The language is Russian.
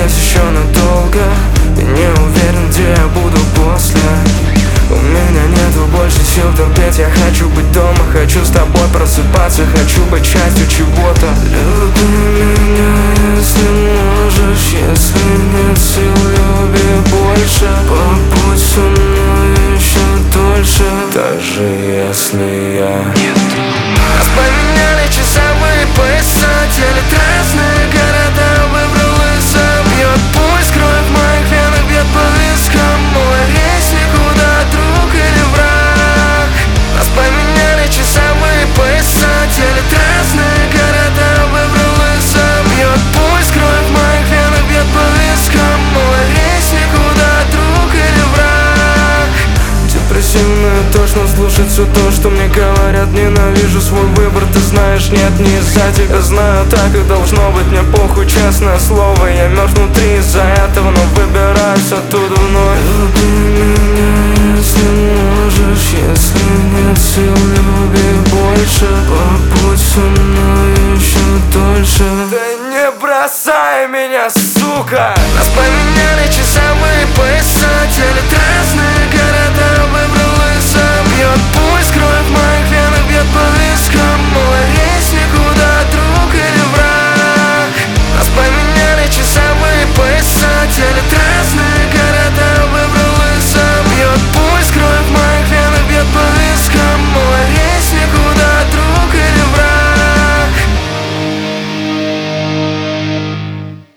здесь еще надолго. И не уверен, где я буду после. У меня нету больше сил терпеть. Я хочу быть дома, хочу с тобой просыпаться, хочу быть частью чего-то. Люби меня, если можешь. Если нет сил, люби больше. Побудь со мной еще дольше, даже если я Нас поменяли часовые пояса, делят разные города, выбрал и сам. Бьет пульс, кровь в моих венах бьет по вискам. Мой рейс никуда, друг или враг. Нас поменяли часовые пояса, делят разные города, выбрал и сам. Бьет пульс, кровь в моих венах бьет по вискам. Мой рейс никуда, друг или враг. Депрессивно и тошно слушать все то, что мне говорят. Ненавижу свой выбор, ты знаешь, нет, не из-за тебя. Знаю, так и должно быть, мне похуй, честное слово. Я мертв внутри из-за этого, но выбираюсь оттуда вновь. Люби меня, если можешь. Если нет сил, люби больше. Побудь со мной еще дольше. Да не бросай меня, сука! Нас поменяли часовые пояса, делят разные города, выбрал и сам. Бьет пульс, кровь в моих венах бьет по вискам.